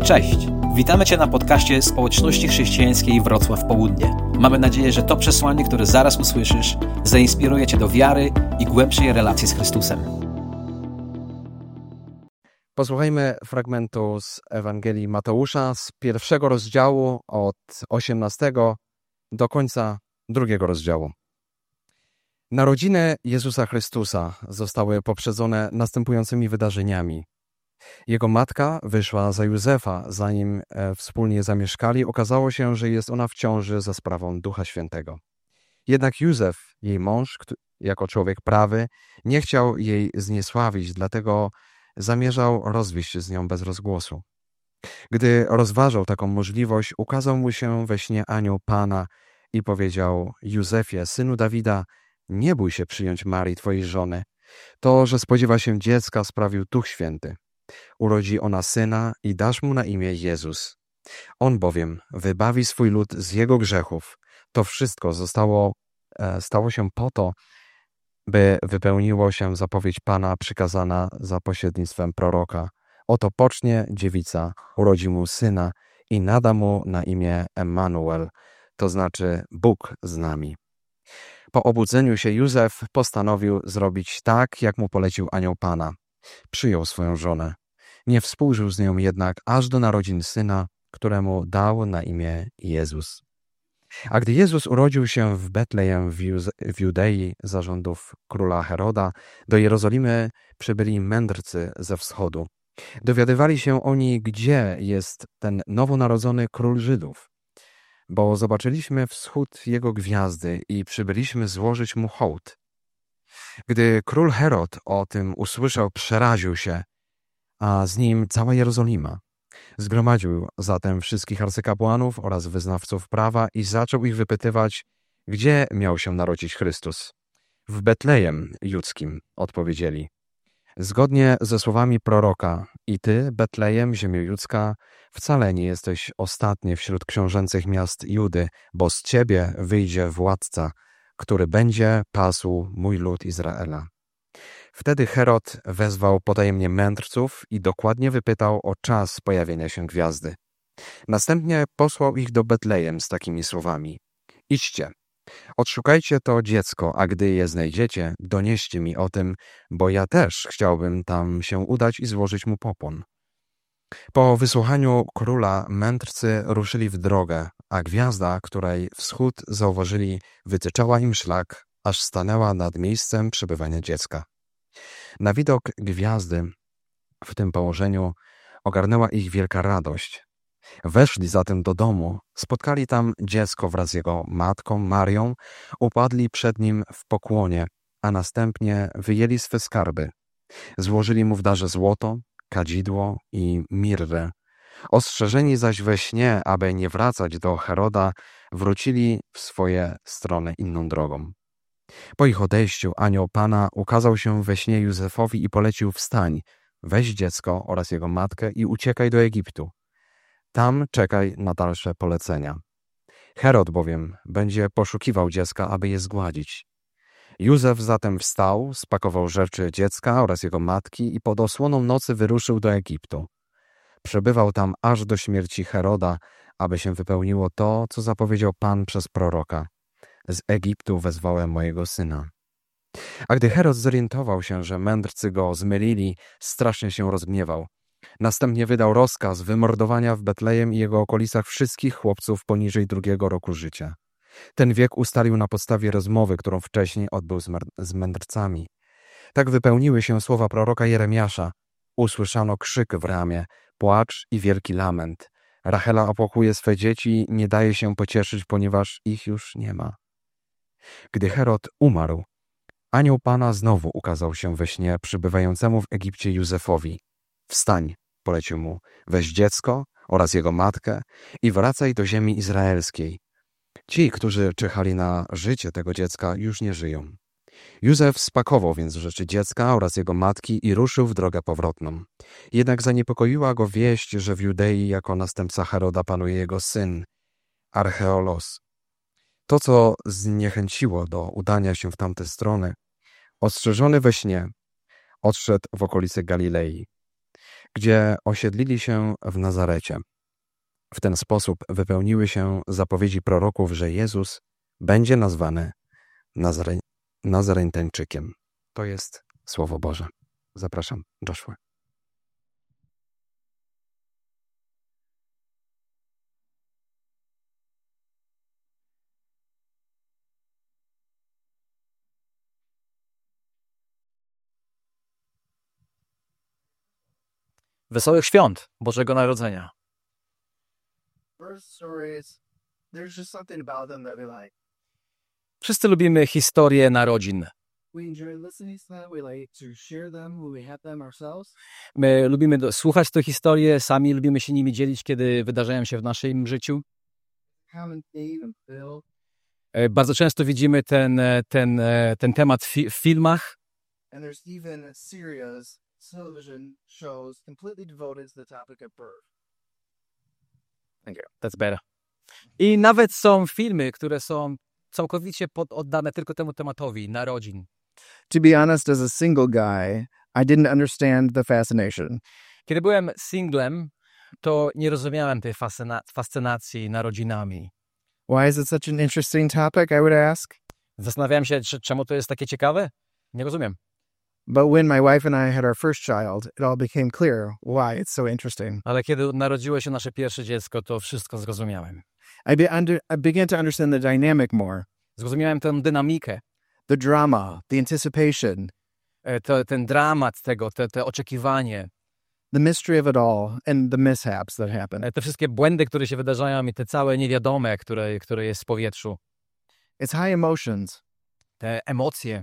Cześć! Witamy Cię na podcaście Społeczności Chrześcijańskiej Wrocław Południe. Mamy nadzieję, że to przesłanie, które zaraz usłyszysz, zainspiruje Cię do wiary i głębszej relacji z Chrystusem. Posłuchajmy fragmentu z Ewangelii Mateusza z 1 rozdziału od 18 do końca 2 rozdziału. Narodziny Jezusa Chrystusa zostały poprzedzone następującymi wydarzeniami. Jego matka wyszła za Józefa, zanim wspólnie zamieszkali. Okazało się, że jest ona w ciąży za sprawą Ducha Świętego. Jednak Józef, jej mąż, jako człowiek prawy, nie chciał jej zniesławić, dlatego zamierzał rozwieść się z nią bez rozgłosu. Gdy rozważał taką możliwość, ukazał mu się we śnie anioł Pana i powiedział: Józefie, synu Dawida, nie bój się przyjąć Marii, twojej żony. To, że spodziewa się dziecka, sprawił Duch Święty. Urodzi ona syna i dasz mu na imię Jezus. On bowiem wybawi swój lud z jego grzechów. To wszystko stało się po to, by wypełniło się zapowiedź Pana przykazana za pośrednictwem proroka. Oto pocznie dziewica, urodzi mu syna i nada mu na imię Emmanuel, to znaczy Bóg z nami. Po obudzeniu się Józef postanowił zrobić tak, jak mu polecił anioł Pana. Przyjął swoją żonę. Nie współżył z nią jednak aż do narodzin syna, któremu dał na imię Jezus. A gdy Jezus urodził się w Betlejem w Judei za rządów króla Heroda, do Jerozolimy przybyli mędrcy ze wschodu. Dowiadywali się oni, gdzie jest ten nowonarodzony król Żydów. Bo zobaczyliśmy wschód jego gwiazdy i przybyliśmy złożyć mu hołd. Gdy król Herod o tym usłyszał, przeraził się, a z nim cała Jerozolima. Zgromadził zatem wszystkich arcykapłanów oraz wyznawców prawa i zaczął ich wypytywać, gdzie miał się narodzić Chrystus. W Betlejem Judzkim, odpowiedzieli. Zgodnie ze słowami proroka, i ty, Betlejem, ziemio judzka, wcale nie jesteś ostatni wśród książęcych miast Judy, bo z ciebie wyjdzie władca, który będzie pasł mój lud Izraela. Wtedy Herod wezwał potajemnie mędrców i dokładnie wypytał o czas pojawienia się gwiazdy. Następnie posłał ich do Betlejem z takimi słowami. Idźcie, odszukajcie to dziecko, a gdy je znajdziecie, donieście mi o tym, bo ja też chciałbym tam się udać i złożyć mu popon. Po wysłuchaniu króla mędrcy ruszyli w drogę, a gwiazda, której wschód zauważyli, wytyczała im szlak, aż stanęła nad miejscem przebywania dziecka. Na widok gwiazdy w tym położeniu ogarnęła ich wielka radość. Weszli zatem do domu, spotkali tam dziecko wraz z jego matką Marią, upadli przed nim w pokłonie, a następnie wyjęli swe skarby. Złożyli mu w darze złoto, kadzidło i mirrę. Ostrzeżeni zaś we śnie, aby nie wracać do Heroda, wrócili w swoje strony inną drogą. Po ich odejściu anioł Pana ukazał się we śnie Józefowi i polecił: wstań, weź dziecko oraz jego matkę i uciekaj do Egiptu. Tam czekaj na dalsze polecenia. Herod bowiem będzie poszukiwał dziecka, aby je zgładzić. Józef zatem wstał, spakował rzeczy dziecka oraz jego matki i pod osłoną nocy wyruszył do Egiptu. Przebywał tam aż do śmierci Heroda, aby się wypełniło to, co zapowiedział Pan przez proroka. Z Egiptu wezwałem mojego syna. A gdy Herod zorientował się, że mędrcy go zmylili, strasznie się rozgniewał. Następnie wydał rozkaz wymordowania w Betlejem i jego okolicach wszystkich chłopców poniżej 2 roku życia. Ten wiek ustalił na podstawie rozmowy, którą wcześniej odbył z mędrcami. Tak wypełniły się słowa proroka Jeremiasza. Usłyszano krzyk w Ramie, płacz i wielki lament. Rachela opłakuje swe dzieci, nie daje się pocieszyć, ponieważ ich już nie ma. Gdy Herod umarł, anioł Pana znowu ukazał się we śnie przybywającemu w Egipcie Józefowi. Wstań, polecił mu, weź dziecko oraz jego matkę i wracaj do ziemi izraelskiej. Ci, którzy czekali na życie tego dziecka, już nie żyją. Józef spakował więc rzeczy dziecka oraz jego matki i ruszył w drogę powrotną. Jednak zaniepokoiła go wieść, że w Judei jako następca Heroda panuje jego syn, Archeolos. To, co zniechęciło do udania się w tamte strony, ostrzeżony we śnie, odszedł w okolice Galilei. gdzie osiedlili się w Nazarecie. W ten sposób wypełniły się zapowiedzi proroków, że Jezus będzie nazwany Nazareńczykiem. To jest Słowo Boże. Zapraszam, Joshua. Wesołych świąt Bożego Narodzenia. Birth stories, there's just something about them that we like. Wszyscy lubimy historie narodzin. We enjoy listening to them, we like to share them when we have them ourselves. My lubimy słuchać te historie, sami lubimy się nimi dzielić, kiedy wydarzają się w naszym życiu. Common theme and Bill. Bardzo często widzimy ten temat w filmach. And there's even series, television shows completely devoted to the topic of birth. Thank you. That's better. I nawet są filmy, które są całkowicie oddane tylko temu tematowi narodzin. To be honest, as a single guy, I didn't understand the fascination. Kiedy byłem singlem, to nie rozumiałem tej fascynacji narodzinami. Why is it such an interesting topic, I would ask? Zastanawiałem się, czemu to jest takie ciekawe? Nie rozumiem. But when my wife and I had our first child, it all became clear why it's so interesting. Ale kiedy narodziło się nasze pierwsze dziecko, to wszystko zrozumiałem. I began to understand the dynamic more. Zrozumiałem tę dynamikę, The drama, the anticipation, ten dramat tego, te oczekiwanie, the mystery of it all, and the mishaps that happen. te wszystkie błędy, które się wydarzają i te całe niewiadome, które jest w powietrzu, It's high emotions. te emocje.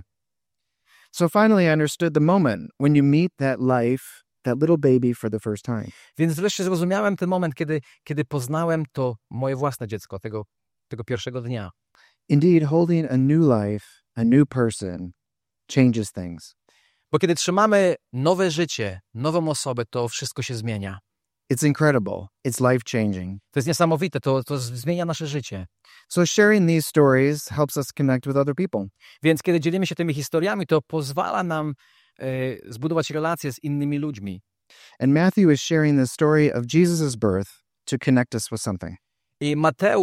So finally I understood the moment when you meet that life, that little baby for the first time. Więc wreszcie zrozumiałem ten moment, kiedy poznałem to moje własne dziecko, tego pierwszego dnia. Indeed, holding a new life, a new person, changes things. Bo kiedy trzymamy nowe życie, nową osobę, to wszystko się zmienia. It's incredible. It's life-changing. To jest niesamowite, to zmienia nasze życie. So sharing these stories helps us connect with other people. Więc kiedy dzielimy się tymi historiami, to pozwala nam zbudować relacje z innymi ludźmi. And Matthew is sharing the story of Jesus' birth to connect us with something. I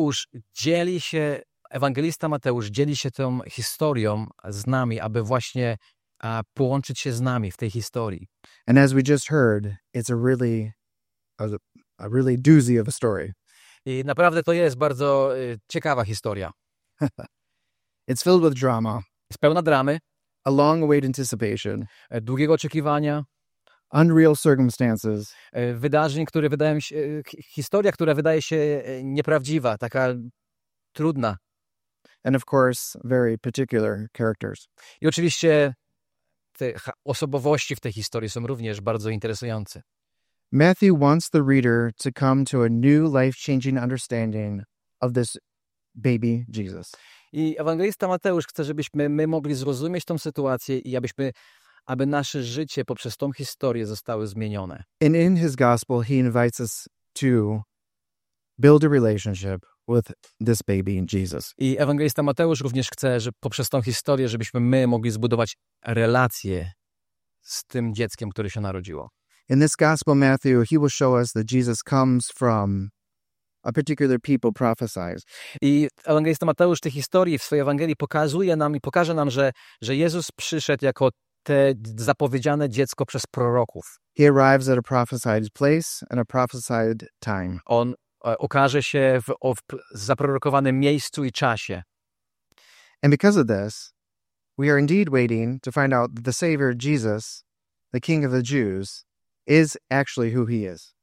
ewangelista Mateusz dzieli się tą historią z nami, aby właśnie połączyć się z nami w tej historii. And as we just heard, it's a really doozy of a story. I naprawdę to jest bardzo ciekawa historia. It's filled with drama, Jest pełna dramy, a long-awaited anticipation, długiego oczekiwania, unreal circumstances, wydarzeń, które wydają się, historia, która wydaje się nieprawdziwa, taka trudna. and of course, very particular characters. I oczywiście te osobowości w tej historii są również bardzo interesujące. Matthew wants the reader to come to a new life-changing understanding of this baby Jesus. I ewangelista Mateusz chce, żebyśmy my mogli zrozumieć tą sytuację i aby nasze życie poprzez tą historię zostały zmienione. And in his gospel, he invites us to build a relationship with this baby Jesus. I ewangelista Mateusz również chce, że poprzez tą historię, żebyśmy my mogli zbudować relacje z tym dzieckiem, które się narodziło. In this gospel, Matthew, he will show us that Jesus comes from a particular people prophesies. I ewangelista Mateusz w tej historii, w swojej Ewangelii pokaże nam, że Jezus przyszedł jako te zapowiedziane dziecko przez proroków. He arrives at a prophesied place and a prophesied time. On okaże się w zaprorokowanym miejscu i czasie. And because of this, we are indeed waiting to find out that the Savior, Jesus, the King of the Jews, is actually who he is.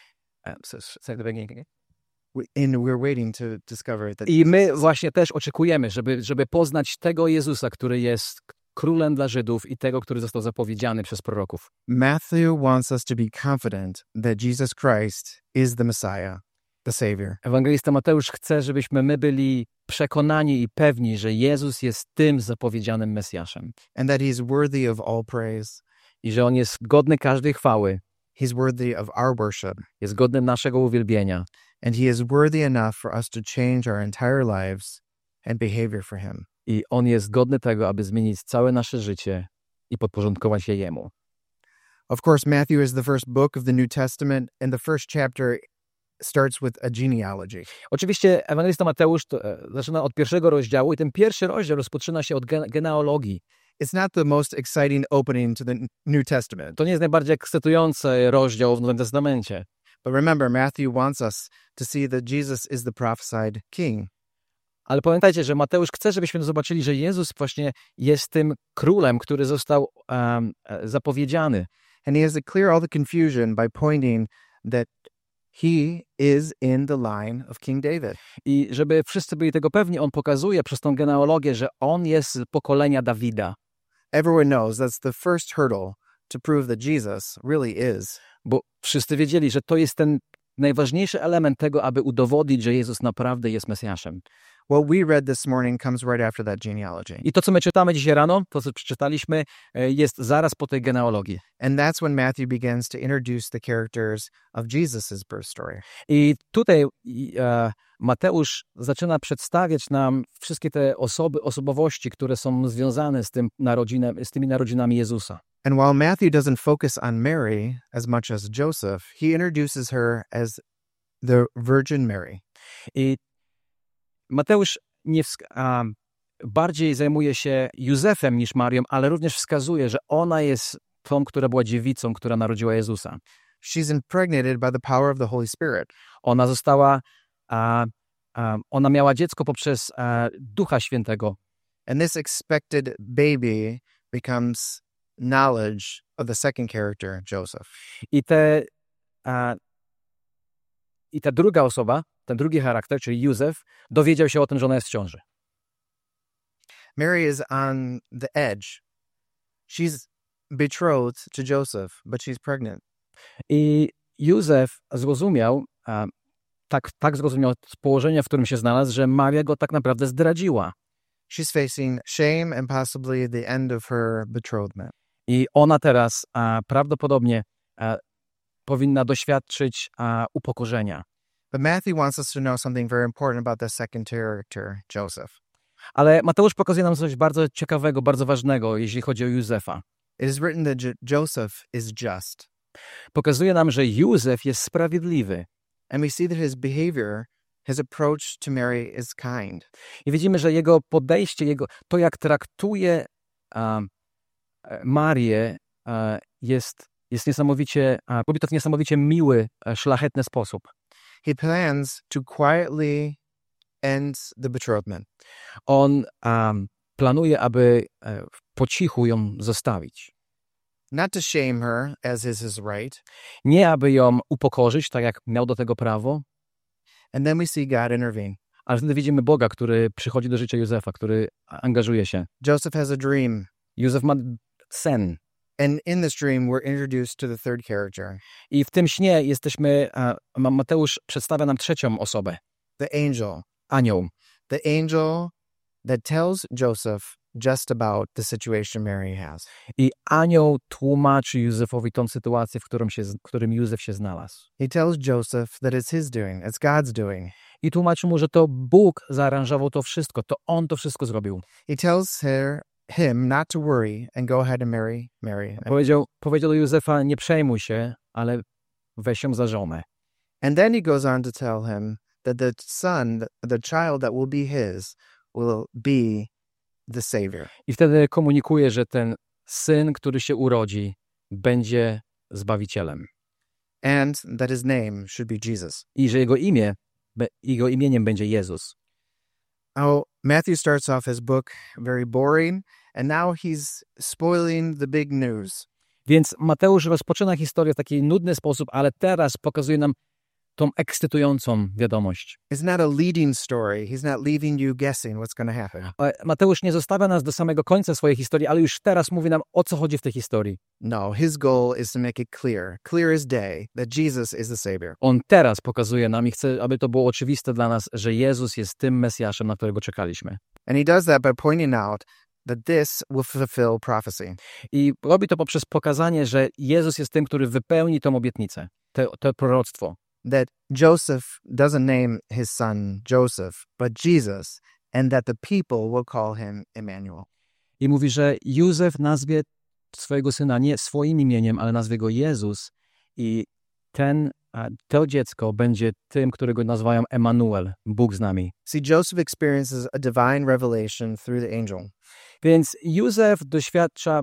Say the beginning again. And we're waiting to discover that. I my właśnie też oczekujemy, żeby poznać tego Jezusa, który jest królem dla Żydów i tego, który został zapowiedziany przez proroków. Matthew wants us to be confident that Jesus Christ is the Messiah, the Savior. Ewangelista Mateusz chce, żebyśmy my byli przekonani i pewni, że Jezus jest tym zapowiedzianym Mesjaszem. And that he's worthy of all praise. I że On jest godny każdej chwały. He's worthy of our worship. Jest godny naszego uwielbienia. And he is worthy enough for us to change our entire lives and behavior for him. I On jest godny tego, aby zmienić całe nasze życie i podporządkować je Jemu. Of course, Matthew is the first book of the New Testament, and the first chapter starts with a genealogy. Oczywiście ewangelista Mateusz zaczyna od pierwszego rozdziału i ten pierwszy rozdział rozpoczyna się od genealogii. It's not the most exciting opening to the New Testament. To nie jest najbardziej ekscytujący rozdział w Nowym Testamencie. But remember, Matthew wants us to see that Jesus is the prophesied king. Ale pamiętajcie, że Mateusz chce, żebyśmy zobaczyli, że Jezus właśnie jest tym królem, który został zapowiedziany. And he has to clear all the confusion by pointing that he is in the line of King David. I żeby wszyscy byli tego pewni, on pokazuje przez tą genealogię, że on jest z pokolenia Dawida. Everyone knows that's the first hurdle to prove that Jesus really is. Bo wszyscy wiedzieli, że to jest ten najważniejszy element tego, aby udowodnić, że Jezus naprawdę jest Mesjaszem. What we read this morning comes right after that genealogy. I to, co my czytamy dzisiaj rano, to, co przeczytaliśmy, jest zaraz po tej genealogii. And that's when Matthew begins to introduce the characters of Jesus' birth story. I tutaj Mateusz zaczyna przedstawiać nam wszystkie te osobowości, które są związane z tymi narodzinami Jezusa. And while Matthew doesn't focus on Mary as much as Joseph, he introduces her as the Virgin Mary. I Mateusz bardziej zajmuje się Józefem niż Marią, ale również wskazuje, że ona jest tą, która była dziewicą, która narodziła Jezusa. She's impregnated by the power of the Holy Spirit. Ona została, ona miała dziecko poprzez Ducha Świętego. And this expected baby becomes knowledge of the second character, Joseph. I ta druga osoba, ten drugi charakter, czyli Józef, dowiedział się o tym, że ona jest w ciąży. Mary is on the edge. She's betrothed to Joseph, but she's pregnant. I Józef zrozumiał, tak zrozumiał z położenia, w którym się znalazł, że Maria go tak naprawdę zdradziła. She's facing shame and possibly the end of her betrothment. I ona teraz prawdopodobnie powinna doświadczyć upokorzenia. But Matthew wants us to know something very important about the second character, Joseph. Ale Mateusz pokazuje nam coś bardzo ciekawego, bardzo ważnego, jeśli chodzi o Józefa. It is written that Joseph is just. Pokazuje nam, że Józef jest sprawiedliwy. And we see that his behavior, his approach to Mary is kind. I widzimy, że jego podejście, to jak traktuje Marię, jest niesamowicie, robi to w niesamowicie miły, szlachetny sposób. He plans to quietly end the betrothment. On planuje, aby po cichu ją zostawić. Not to shame her, as is his right. Nie, aby ją upokorzyć, tak jak miał do tego prawo. And then we see God intervene. Ale wtedy widzimy Boga, który przychodzi do życia Józefa, który angażuje się. Joseph has a dream. Józef ma sen. And in this dream, we're introduced to the third character. I w tym śnie Mateusz przedstawia nam trzecią osobę. The angel. Anioł. The angel that tells Joseph just about the situation Mary has. I anioł tłumaczy Józefowi tą sytuację, w którym Józef się znalazł. He tells Joseph that it's his doing, it's God's doing. I tłumaczy mu, że to Bóg zaaranżował to wszystko, to On to wszystko zrobił. He tells him not to worry and go ahead and marry Mary. Powiedział do Józefa, nie przejmuj się, ale weź ją za żonę. And then he goes on to tell him that the child that will be his, will be the Savior. I wtedy komunikuje, że ten syn, który się urodzi, będzie Zbawicielem. And that his name should be Jesus. I że jego imieniem będzie Jezus. Oh, Matthew starts off his book very boring, and now he's spoiling the big news. Więc Mateusz rozpoczyna historię w taki nudny sposób, ale teraz pokazuje nam tą ekscytującą wiadomość. It's not a leading story. He's not leaving you guessing what's going to happen. Mateusz nie zostawia nas do samego końca swojej historii, ale już teraz mówi nam, o co chodzi w tej historii. No, his goal is to make it clear as day, that Jesus is the Savior. On teraz pokazuje nam i chce, aby to było oczywiste dla nas, że Jezus jest tym Mesjaszem, na którego czekaliśmy. And he does that by pointing out that this will fulfill prophecy. I robi to poprzez pokazanie, że Jezus jest tym, który wypełni tą obietnicę, to proroctwo. That Joseph doesn't name his son Joseph, but Jesus, and that the people will call him Emmanuel. I mówi, że Józef nazwie swojego syna nie swoim imieniem, ale nazwie go Jezus i to dziecko będzie tym, którego nazywają Emanuel, Bóg z nami. See, Joseph experiences a divine revelation through the angel. Więc Józef doświadcza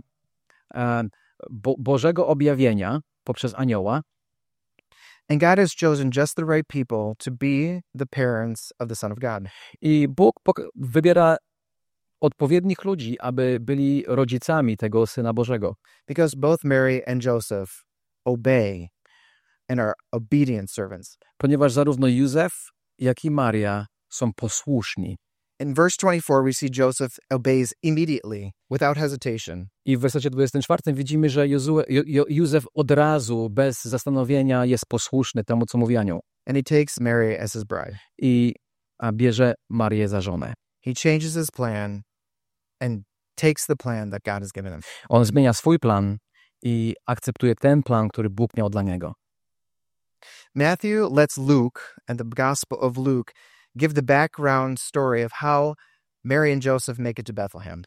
Bożego objawienia poprzez anioła And God has chosen just the right people to be the parents of the Son of God. i Bóg wybiera odpowiednich ludzi, aby byli rodzicami tego Syna Bożego. Because both Mary and Joseph obey and are obedient servants. Ponieważ zarówno Józef, jak i Maria są posłuszni. In verse 24, we see Joseph obeys immediately, without hesitation. I w wersecie 24 widzimy, że Józef od razu, bez zastanowienia jest posłuszny temu, co mówi anioł. And he takes Mary as his bride. I bierze Marię za żonę. He changes his plan and takes the plan that God has given him. On zmienia swój plan i akceptuje ten plan, który Bóg miał dla niego. Matthew lets Luke and the Gospel of Luke give the background story of how Mary and Joseph make it to Bethlehem.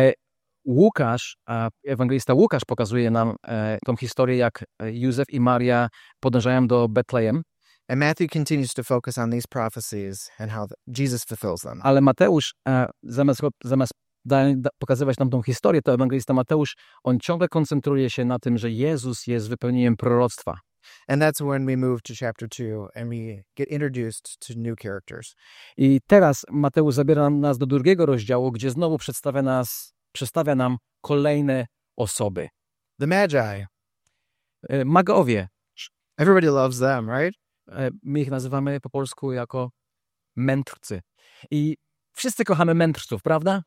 Ewangelista Łukasz pokazuje nam tą historię, jak Józef i Maria podążają do Betlejem. And Matthew continues to focus on these prophecies and how Jesus fulfills them. Ale Mateusz, zamiast pokazywać nam tą historię, to ewangelista Mateusz, on ciągle koncentruje się na tym, że Jezus jest wypełnieniem proroctwa. And that's when we move to chapter 2 and we get introduced to new characters. I teraz Mateusz zabiera nas do drugiego rozdziału, gdzie znowu przedstawia nam kolejne osoby. The Magi. Magowie. Everybody loves them, right? My ich nazywamy po polsku jako mędrcy. I wszyscy kochamy mędrców, prawda?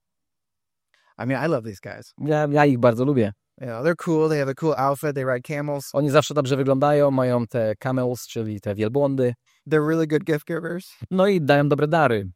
I mean, I love these guys. Ja ich bardzo lubię. They're cool. They have a cool outfit. They ride camels. Oni zawsze dobrze wyglądają, mają te camels, czyli te wielbłądy. They're really good gift givers. No i dają dobre dary.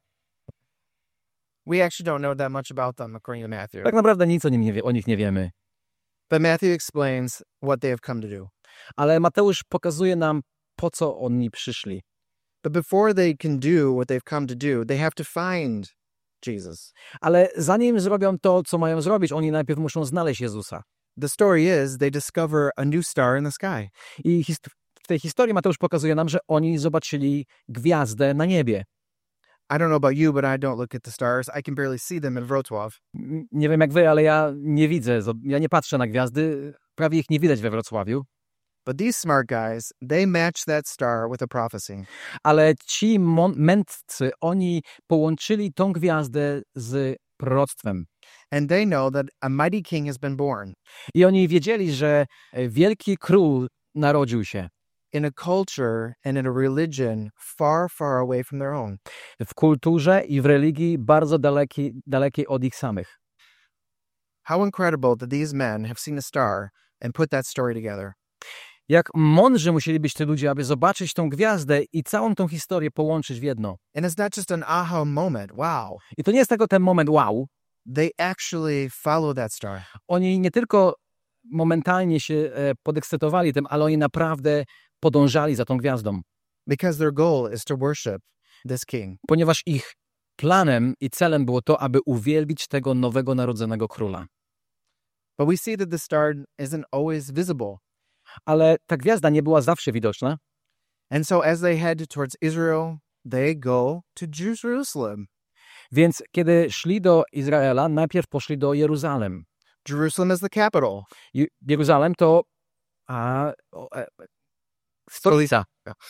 We actually don't know that much about them, according to Matthew. Tak naprawdę nic o nich nie wiemy. But Matthew explains what they have come to do. Ale Mateusz pokazuje nam, po co oni przyszli. But before they can do what they've come to do, they have to find Jesus. Ale zanim zrobią to, co mają zrobić, oni najpierw muszą znaleźć Jezusa. The story is they discover a new star in the sky. I w tej historii Mateusz pokazuje nam, że oni zobaczyli gwiazdę na niebie. I don't know about you, but I don't look at the stars. I can barely see them in Wrocław. Nie wiem jak wy, ale ja nie widzę, ja nie patrzę na gwiazdy, prawie ich nie widać we Wrocławiu. But these smart guys, they match that star with a prophecy. Ale ci mędrcy, oni połączyli tą gwiazdę z proroctwem. And they know that a mighty king has been born. I oni wiedzieli, że wielki król narodził się. In a culture and in a religion far, far away from their own. W kulturze i w religii bardzo dalekiej od ich samych. How incredible that these men have seen a star and put that story together. Jak mądrzy musieli być ci ludzie, aby zobaczyć tą gwiazdę i całą tą historię połączyć w jedno. And it's not just an aha moment. Wow. I to nie jest tylko ten moment wow. They actually follow that star. Oni nie tylko momentalnie się podekscytowali tym, ale oni naprawdę podążali za tą gwiazdą. Because their goal is to worship this king. Ponieważ ich planem i celem było to, aby uwielbić tego nowego narodzonego króla. But we see that the star isn't always visible. Ale ta gwiazda nie była zawsze widoczna. And so as they head towards Israel, they go to Jerusalem. Więc kiedy szli do Izraela, najpierw poszli do Jeruzalem. Jerusalem is the capital. Jeruzalem to stolica.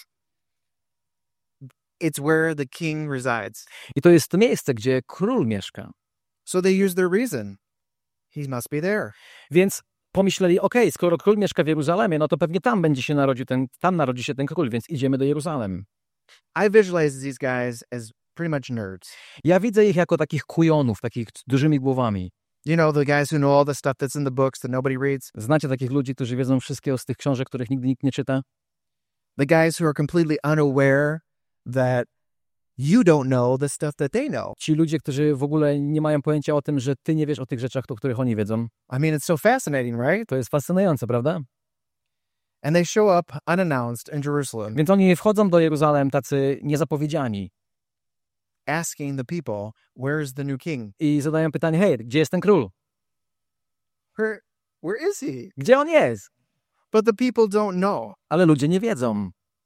It's where the king resides. I to jest to miejsce, gdzie król mieszka. So they use their reason. He must be there. Więc pomyśleli, skoro król mieszka w Jeruzalemie, no to pewnie tam narodzi się ten król, więc idziemy do Jeruzalem. I visualize these guys as pretty much nerds. Ja widzę ich jako takich kujonów, takich dużymi głowami. You know, the guys who know all the stuff that's in the books that nobody reads. Znacie takich ludzi, którzy wiedzą wszystkiego z tych książek, których nigdy nikt nie czyta? The guys who are completely unaware that you don't know the stuff that they know. Ci ludzie, którzy w ogóle nie mają pojęcia o tym, że ty nie wiesz o tych rzeczach, o których oni wiedzą. I mean, it's so fascinating, right? To jest fascynujące, prawda? And they show up unannounced in Jerusalem. Więc oni wchodzą do Jeruzalem tacy niezapowiedziani. Asking the people, where's the new king? I zadają pytanie, hej, gdzie jest ten król? Where is he? Gdzie on jest? But the people don't know. Ale ludzie nie wiedzą.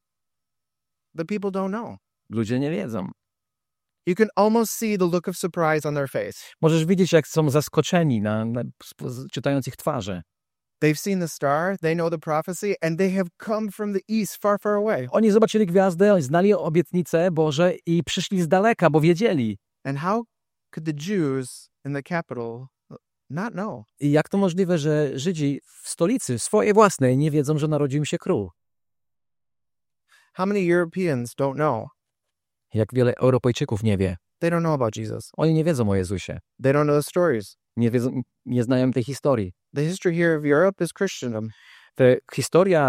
The people don't know. Ludzie nie wiedzą. You can almost see the look of surprise on their face. Możesz widzieć, jak są zaskoczeni, czytając ich twarze. They've seen the star, they know the prophecy, and they have come from the east, far, far away. Oni zobaczyli gwiazdę, znali obietnicę Boże i przyszli z daleka, bo wiedzieli. And how could the Jews in the capital not know? I jak to możliwe, że Żydzi w stolicy swojej własnej nie wiedzą, że narodził im się król? How many Europeans don't know? Jak wiele Europejczyków nie wie. They don't know about Jesus. Oni nie wiedzą o Jezusie. They don't know the stories. Nie znają tej historii. The history here of Europe is Christendom. Historia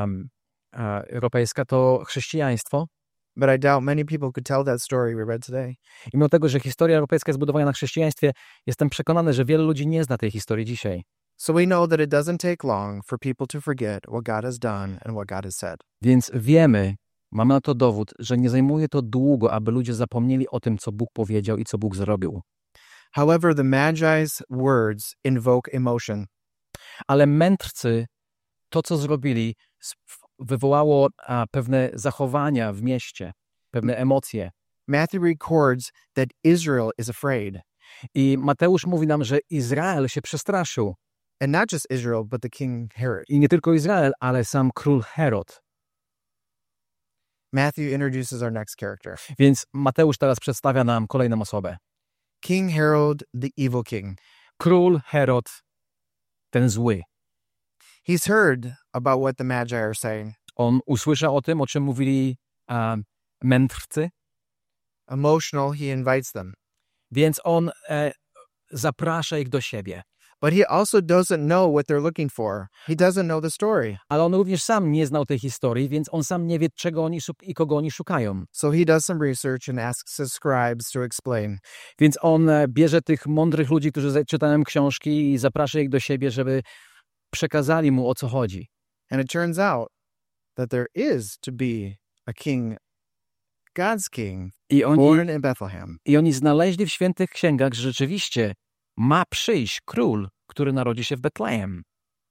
europejska to chrześcijaństwo. But I doubt many people could tell that story we read today. I mimo tego, że historia europejska jest zbudowana na chrześcijaństwie, jestem przekonany, że wiele ludzi nie zna tej historii dzisiaj. So we know that it doesn't take long for people to forget what God has done and what God has said. Więc wiemy, mamy na to dowód, że nie zajmuje to długo, aby ludzie zapomnieli o tym, co Bóg powiedział i co Bóg zrobił. However, the Magi's words invoke emotion. Ale mędrcy, to co zrobili, wywołało pewne zachowania w mieście, pewne emocje. Matthew records that Israel is afraid. I Mateusz mówi nam, że Izrael się przestraszył. And not just Israel, but the king Herod. I nie tylko Izrael, ale sam król Herod. Matthew introduces our next character. Więc Mateusz teraz przedstawia nam kolejną osobę. King Herod, the evil king. Król Herod, ten zły. He's heard about what the Magi are saying. On usłyszał o tym, o czym mówili mędrcy. Emotional, he invites them. Więc on zaprasza ich do siebie. But he also doesn't know what they're looking for. He doesn't know the story. Ale on również sam nie znał tej historii, więc on sam nie wie, czego oni i kogo oni szukają. So he does some research and asks his scribes to explain. Więc on bierze tych mądrych ludzi, którzy czytają książki i zaprasza ich do siebie, żeby przekazali mu, o co chodzi. And it turns out that there is to be a king, God's king, born in Bethlehem. I oni znaleźli w świętych księgach, że rzeczywiście ma przyjść król, który narodzi się w Betlejem.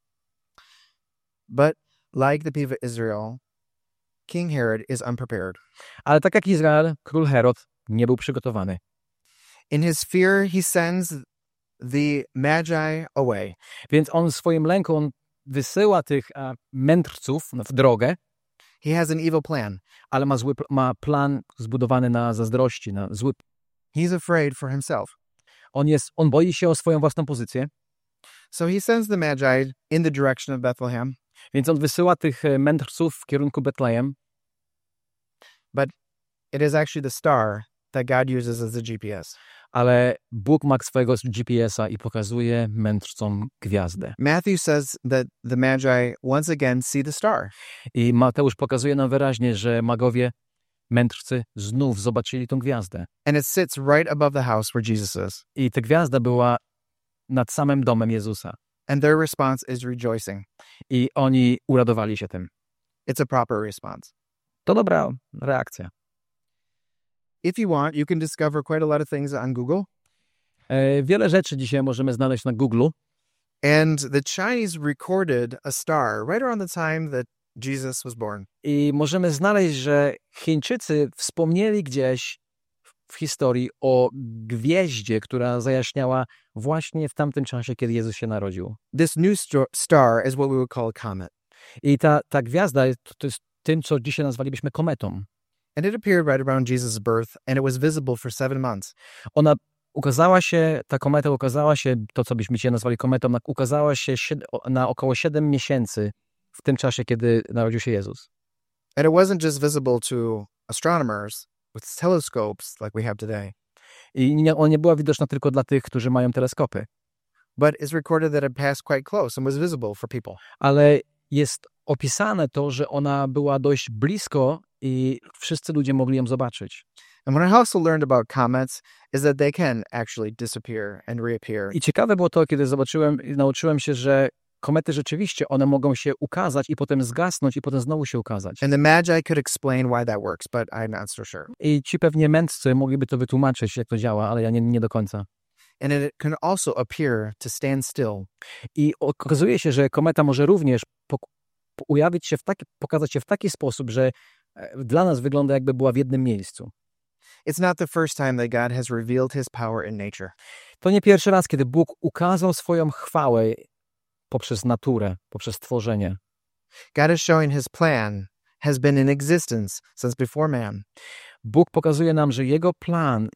But like the people of Israel, King Herod is unprepared. Ale tak jak Izrael, król Herod nie był przygotowany. In his fear, he sends the Magi away. Więc on w swoim lęku wysyła tych mędrców w drogę. He has an evil plan. Ale ma plan zbudowany na zazdrości, na zły. He's afraid for himself. On boi się o swoją własną pozycję. So he sends the Magi in the direction of Bethlehem. Więc on wysyła tych mędrców w kierunku Betlejem. But it is actually the star that God uses as the GPS. Ale Bóg ma swojego GPS-a i pokazuje mędrcom gwiazdę. Matthew says that the Magi once again see the star. I Mateusz pokazuje nam wyraźnie, że magowie, mędrcy znów zobaczyli tą gwiazdę. And it sits right above the house where Jesus is. I ta gwiazda była nad samym domem Jezusa. And their response is rejoicing. I oni uradowali się tym. It's a proper response. To dobra reakcja. If you want, you can discover quite a lot of things on Google. Wiele rzeczy dzisiaj możemy znaleźć na Google. And the Chinese recorded a star right around the time that Jesus was born. I możemy znaleźć, że Chińczycy wspomnieli gdzieś w historii o gwieździe, która zajaśniała właśnie w tamtym czasie, kiedy Jezus się narodził. This new star is what we would call a comet. I ta gwiazda to jest tym, co dzisiaj nazwalibyśmy kometą. And it appeared right around Jesus' birth, and it was visible for 7 months. Ta kometa ukazała się, to co byśmy dzisiaj nazwali kometą, ukazała się na około 7 miesięcy w tym czasie, kiedy narodził się Jezus. And it wasn't just visible to astronomers with telescopes like we have today. I ona nie była widoczna tylko dla tych, którzy mają teleskopy. But it's recorded that it passed quite close and was visible for people. Ale jest opisane to, że ona była dość blisko i wszyscy ludzie mogli ją zobaczyć. And what I also learned about comets is that they can actually disappear and reappear. I ciekawe było to, kiedy nauczyłem się, że komety rzeczywiście, one mogą się ukazać i potem zgasnąć i potem znowu się ukazać. And the Magi could explain why that works, but I'm not so sure. I ci pewnie mędrcy mogliby to wytłumaczyć, jak to działa, ale ja nie do końca. and it can also appear to stand still. I okazuje się, że kometa może również pokazać się w taki sposób, że dla nas wygląda, jakby była w jednym miejscu. It's not the first time that God has revealed his power in nature. To nie pierwszy raz, kiedy Bóg ukazał swoją chwałę poprzez naturę, poprzez tworzenie. God is showing his plan has been in existence since before man. Bóg pokazuje nam, że jego plan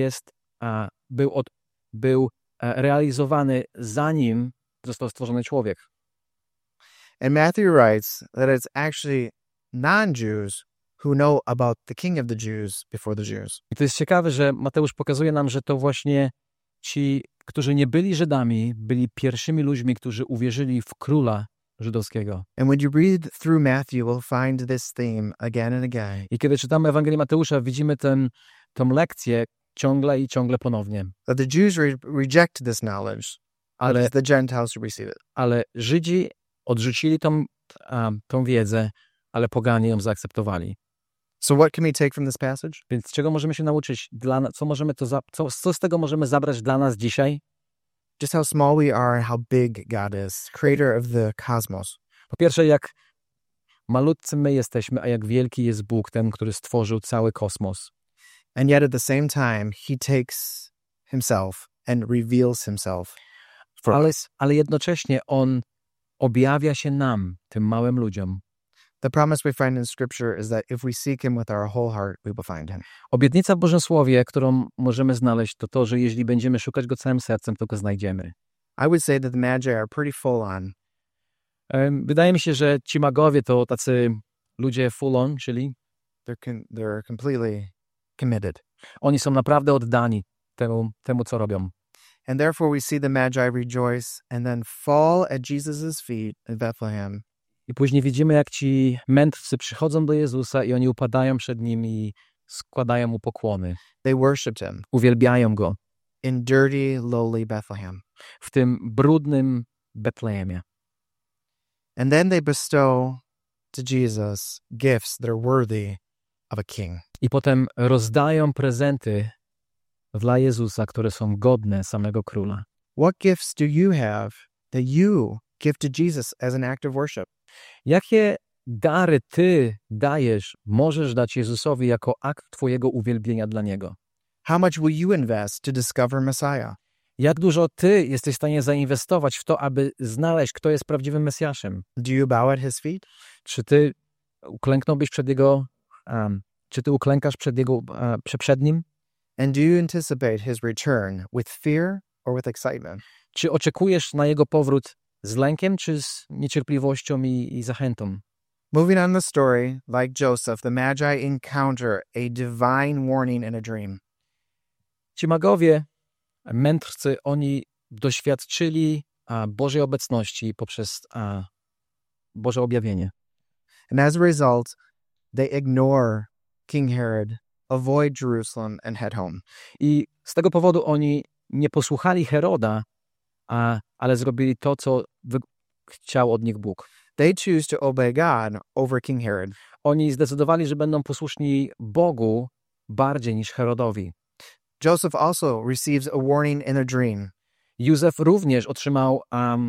był realizowany zanim został stworzony człowiek. And Matthew writes that it's actually non-Jews who know about the King of the Jews before the Jews. I to jest ciekawe, że Mateusz pokazuje nam, że to właśnie ci, którzy nie byli Żydami, byli pierwszymi ludźmi, którzy uwierzyli w króla żydowskiego. And when you read through Matthew, you'll find this theme again and again. I kiedy czytamy Ewangelię Mateusza, widzimy tę lekcję ciągle i ciągle ponownie. That the Jews reject this knowledge, but the Gentiles should receive it. Ale Żydzi odrzucili tą wiedzę, ale poganie ją zaakceptowali. So what can we take from this passage? Więc czego możemy się nauczyć? Co z tego możemy zabrać dla nas dzisiaj? Just how small we are and how big God is, creator of the cosmos. Po pierwsze, jak malutcy my jesteśmy, a jak wielki jest Bóg, ten, który stworzył cały kosmos. And yet at the same time, he takes himself and reveals himself. Ale jednocześnie on objawia się nam, tym małym ludziom. The promise we find in Scripture is that if we seek him with our whole heart, we will find him. Obietnica w Bożym Słowie, którą możemy znaleźć, to, że jeśli będziemy szukać go całym sercem, to go znajdziemy. I would say that the Magi are pretty full on. Wydaje mi się, że ci magowie to tacy ludzie full on, czyli they're completely committed. Oni są naprawdę oddani temu, co robią. And therefore we see the Magi rejoice and then fall at Jesus' feet in Bethlehem. I później widzimy, jak ci mędrcy przychodzą do Jezusa i oni upadają przed nim i składają mu pokłony. They worshipped him. Uwielbiają go. In dirty, lowly Bethlehem. W tym brudnym Betlejemie. And then they bestow to Jesus gifts that are worthy of a king. I potem rozdają prezenty dla Jezusa, które są godne samego króla. What gifts do you have that you give to Jesus as an act of worship? Jakie dary ty dajesz, możesz dać Jezusowi jako akt twojego uwielbienia dla Niego? How much will you invest to discover Messiah? Jak dużo ty jesteś w stanie zainwestować w to, aby znaleźć, kto jest prawdziwym Mesjaszem? Do you bow at his feet? Czy ty uklęknąłbyś przed Jego, czy ty uklękasz przed Nim? And do you anticipate his return with fear or with excitement? Czy oczekujesz na Jego powrót z lękiem, czy z niecierpliwością i zachętą? Moving on the story, like Joseph, the Magi encounter a divine warning in a dream. Ci magowie, mędrcy, oni doświadczyli Bożej obecności poprzez Boże objawienie. And as a result, they ignore King Herod, avoid Jerusalem and head home. I z tego powodu oni nie posłuchali Heroda, ale zrobili to, co chciał od nich Bóg. They choose to obey God over King Herod. Oni zdecydowali, że będą posłuszni Bogu bardziej niż Herodowi. Joseph also receives a warning in a dream. Józef również otrzymał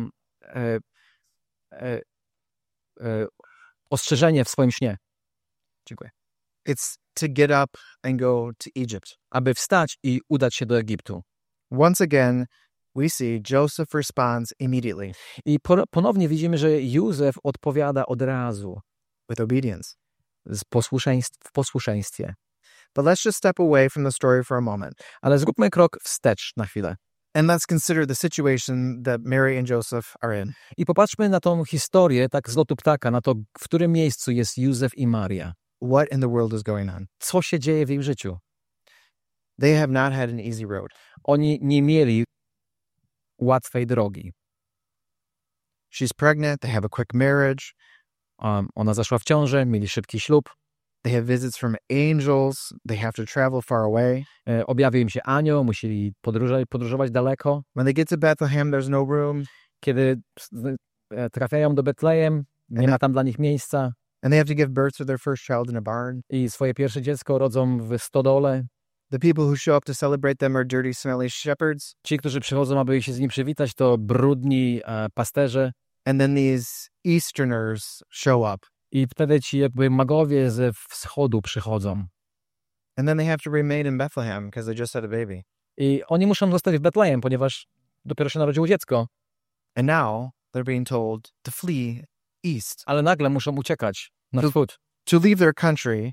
ostrzeżenie w swoim śnie. Dziękuję. It's to get up and go to Egypt. Aby wstać i udać się do Egiptu. Once again, we see Joseph responds immediately. I ponownie widzimy, że Józef odpowiada od razu. With obedience. W posłuszeństwie. But let's just step away from the story for a moment. Ale zróbmy krok wstecz na chwilę. And let's consider the situation that Mary and Joseph are in. I popatrzmy na tą historię tak z lotu ptaka, na to, w którym miejscu jest Józef i Maria. What in the world is going on? Co się dzieje w ich życiu? They have not had an easy road. Oni nie mieli łatwej drogi. She's pregnant, they have a quick marriage. Ona zaszła w ciążę, mieli szybki ślub. They have visits from angels, they have to travel far away. Objawił im się anioł, musieli podróżować daleko. When they get to Bethlehem, there's no room. Kiedy trafiają do Betlejem, nie ma tam dla nich miejsca. And they have to give birth to their first child in a barn. I swoje pierwsze dziecko rodzą w stodole. The people who show up to celebrate them are dirty, smelly shepherds. Ci, którzy przychodzą, aby się z nim przywitać, to brudni pasterze. And then these Easterners show up. I wtedy ci jakby magowie ze wschodu przychodzą. And then they have to remain in Bethlehem because they just had a baby. I oni muszą zostać w Betlejem, ponieważ dopiero się narodziło dziecko. And now they're being told to flee east. Ale nagle muszą uciekać na wschód. To leave their country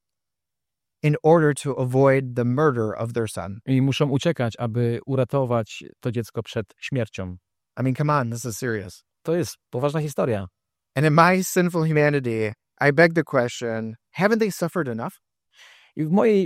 in order to avoid the murder of their son. I muszą uciekać, aby uratować to dziecko przed śmiercią. I mean, come on, this is serious. To jest poważna historia. And in my sinful humanity, I beg the question, haven't they suffered enough? I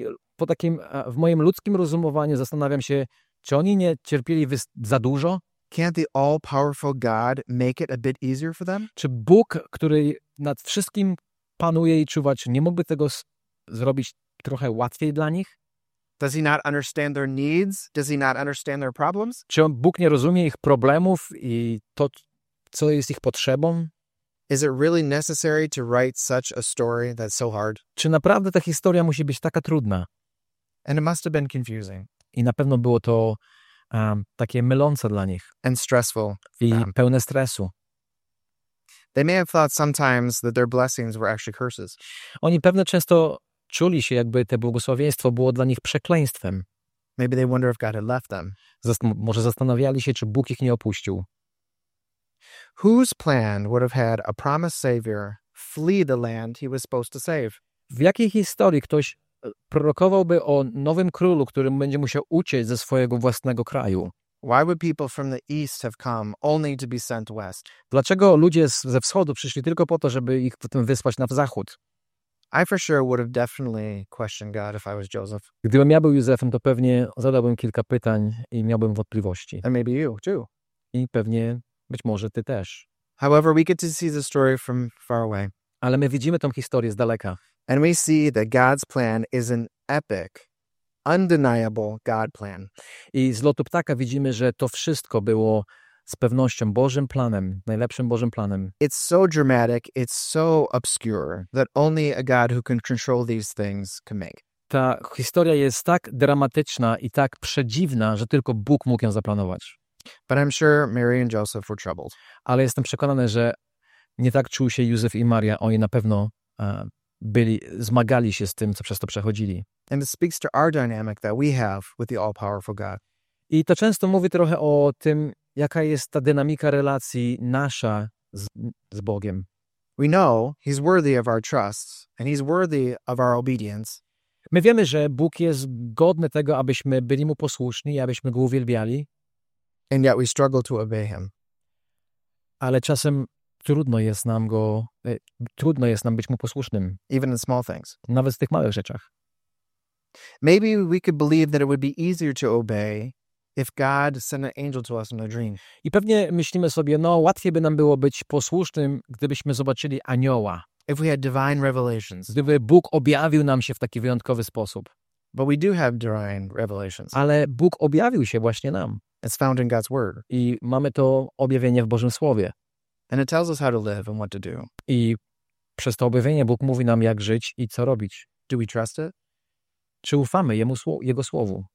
w moim ludzkim rozumowaniu zastanawiam się, czy oni nie cierpieli za dużo? Can't the all-powerful God make it a bit easier for them? Czy Bóg, który nad wszystkim panuje i czuwa, czy nie mógłby tego zrobić trochę łatwiej dla nich? Does he not understand their needs? Does he not understand their problems? Czy Bóg nie rozumie ich problemów i to, co jest ich potrzebą? Is it really necessary to write such a story that's so hard? Czy naprawdę ta historia musi być taka trudna? And it must have been confusing I na pewno było to takie mylące dla nich and stressful. i pełne stresu. They may have thought sometimes that their blessings were actually curses. Oni pewnie często czuli się, jakby te błogosławieństwo było dla nich przekleństwem. Maybe they wonder if God had left them. Może zastanawiali się, czy Bóg ich nie opuścił. Whose plan would have had a promised savior flee the land he was supposed to save? W jakiej historii ktoś prorokowałby o nowym królu, który będzie musiał uciec ze swojego własnego kraju? Why would people from the east have come only to be sent west? Dlaczego ludzie ze wschodu przyszli tylko po to, żeby ich potem wysłać na zachód? I for sure would have definitely questioned God if I was Joseph. Gdybym ja był Józefem, to pewnie zadałbym kilka pytań i miałbym wątpliwości. And maybe you too. I pewnie, być może ty też. However, we get to see the story from far away. Ale my widzimy tą historię z daleka. And we see that God's plan is an epic, undeniable God plan. I z lotu ptaka widzimy, że to wszystko było z pewnością Bożym planem, najlepszym Bożym planem. It's so dramatic, it's so obscure that only a God who can control these things can make. Ta historia jest tak dramatyczna i tak przedziwna, że tylko Bóg mógł ją zaplanować. But I'm sure Mary and Joseph were troubled. Ale jestem przekonany, że nie tak czuł się Józef i Maria. Oni na pewno zmagali się z tym, co przez to przechodzili. And it speaks to our dynamic that we have with the all-powerful God. I to często mówi trochę o tym, jaka jest ta dynamika relacji nasza z Bogiem. We know He's worthy of our trust, and He's worthy of our obedience. My wiemy, że Bóg jest godny tego, abyśmy byli Mu posłuszni i abyśmy Go uwielbiali, And yet we struggle to obey Him. ale czasem trudno jest nam być Mu posłusznym, Even in small things. nawet w tych małych rzeczach. Maybe we could believe that it would be easier to obey if God sent an angel to us in a dream. I pewnie myślimy sobie, łatwiej by nam było być posłusznym, gdybyśmy zobaczyli anioła, If we had divine revelations. gdyby Bóg objawił nam się w taki wyjątkowy sposób. But we do have divine revelations. Ale Bóg objawił się właśnie nam It's found in God's Word. i mamy to objawienie w Bożym Słowie. And it tells us how to live and what to do. I przez to objawienie Bóg mówi nam, jak żyć i co robić. Do we trust it? Czy ufamy Jego Słowu?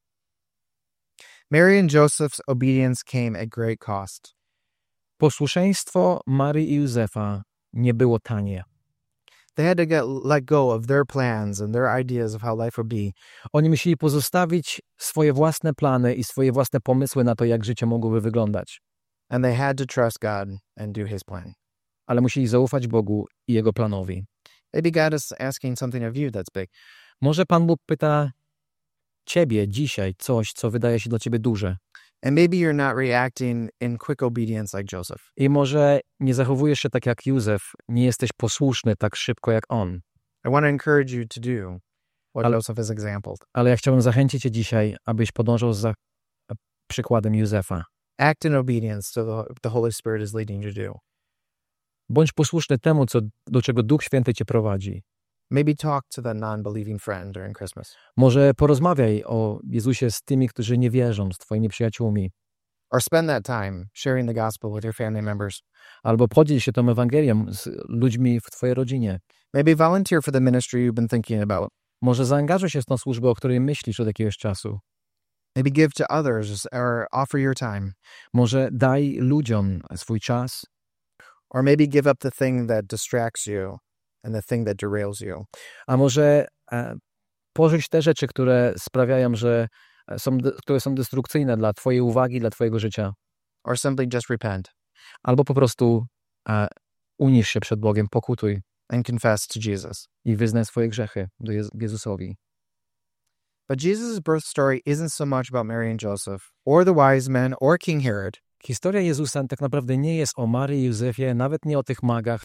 Mary and Joseph's obedience came at great cost. Posłuszeństwo Marii i Józefa nie było tanie. They had to let go of their plans and their ideas of how life would be. Oni musieli pozostawić swoje własne plany i swoje własne pomysły na to, jak życie mogłoby wyglądać. And they had to trust God and do His plan. Ale musieli zaufać Bogu i Jego planowi. Maybe God is asking something of you that's big. Może Pan Bóg pyta ciebie dzisiaj coś, co wydaje się dla ciebie duże. And maybe you're not reacting in quick obedience like Joseph. I może nie zachowujesz się tak jak Józef, nie jesteś posłuszny tak szybko jak on. I want to encourage you to do what Joseph has exampled. Ale ja chciałbym zachęcić cię dzisiaj, abyś podążał za przykładem Józefa. Act in obedience to the Holy Spirit is leading you to do. Bądź posłuszny temu, do czego Duch Święty cię prowadzi. Maybe talk to that non-believing friend during Christmas. Może porozmawiaj o Jezusie z tymi, którzy nie wierzą, z twoimi przyjaciółmi. Or spend that time sharing the gospel with your family members. Albo podziel się tą Ewangelią z ludźmi w twojej rodzinie. Maybe volunteer for the ministry you've been thinking about. Może zaangażuj się w tą służbę, o której myślisz od jakiegoś czasu. Maybe give to others or offer your time. Może daj ludziom swój czas, Or maybe give up the thing that distracts you and the thing that derails you. a może porzuć te rzeczy, które sprawiają, że które są destrukcyjne dla twojej uwagi, dla twojego życia. Or simply just repent Albo po prostu unisz się przed Bogiem, pokutuj and confess to Jesus. i wyznaj swoje grzechy Jezusowi. But Jesus' birth story isn't so much about Mary and Joseph, or the wise men, or King Herod. Historia Jezusa tak naprawdę nie jest o Maryi i Józefie, nawet nie o tych magach,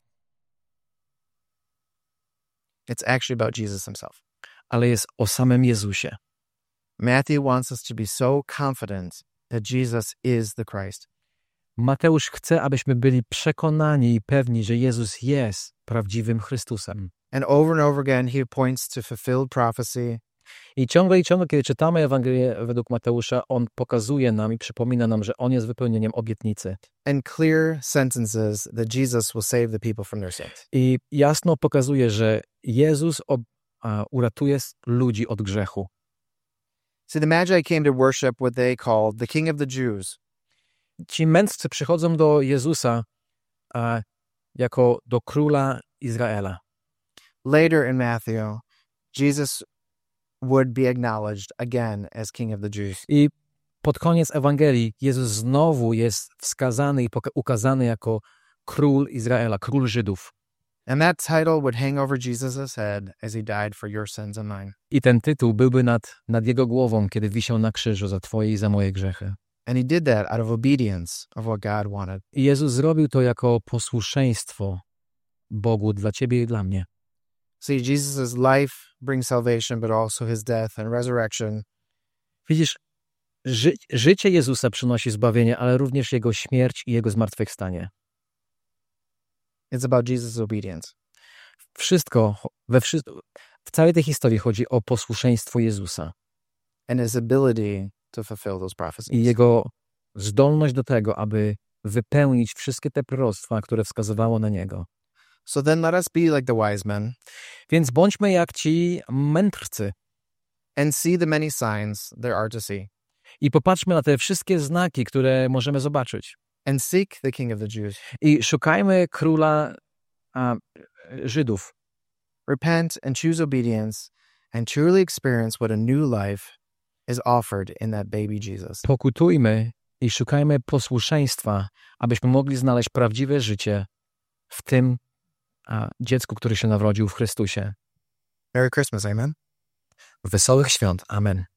It's actually about Jesus himself. ale jest o samym Jezusie. Matthew wants us to be so confident that Jesus is the Christ. Mateusz chce, abyśmy byli przekonani i pewni, że Jezus jest prawdziwym Chrystusem. And over again, he points to fulfilled prophecy, I ciągle, kiedy czytamy Ewangelię według Mateusza, on pokazuje nam i przypomina nam, że on jest wypełnieniem obietnicy. and clear sentences that Jesus will save the people from their sins. I jasno pokazuje, że Jezus uratuje ludzi od grzechu. See, the Magi came to worship what they called the King of the Jews. Ci mędrcy przychodzą do Jezusa jako do króla Izraela. Later in Matthew, Jesus would be acknowledged again as King of the Jews. I pod koniec Ewangelii Jezus znowu jest wskazany i ukazany jako król Izraela, król Żydów. And that title would hang over Jesus' head as he died for your sins and mine. I ten tytuł byłby nad jego głową, kiedy wisiał na krzyżu za twoje i za moje grzechy. And he did that out of obedience of what God wanted. I Jezus zrobił to jako posłuszeństwo Bogu dla ciebie i dla mnie. See, Jesus' life brings salvation, but also his death and resurrection. Widzisz, życie Jezusa przynosi zbawienie, ale również Jego śmierć i Jego zmartwychwstanie. It's about Jesus' obedience. W całej tej historii chodzi o posłuszeństwo Jezusa And his ability to fulfill those i prophecies. Jego zdolność do tego, aby wypełnić wszystkie te proroctwa, które wskazywało na Niego. So then let us be like the wise men Więc bądźmy jak ci mędrcy and see the many signs there are to see. i popatrzmy na te wszystkie znaki, które możemy zobaczyć. And seek the King of the Jews. I szukajmy króla Żydów. Repent and choose obedience and truly experience what a new life is offered in that baby Jesus. Pokutujmy i szukajmy posłuszeństwa, abyśmy mogli znaleźć prawdziwe życie w tym dziecku, który się narodził w Chrystusie. Merry Christmas, amen? Wesołych świąt. Amen.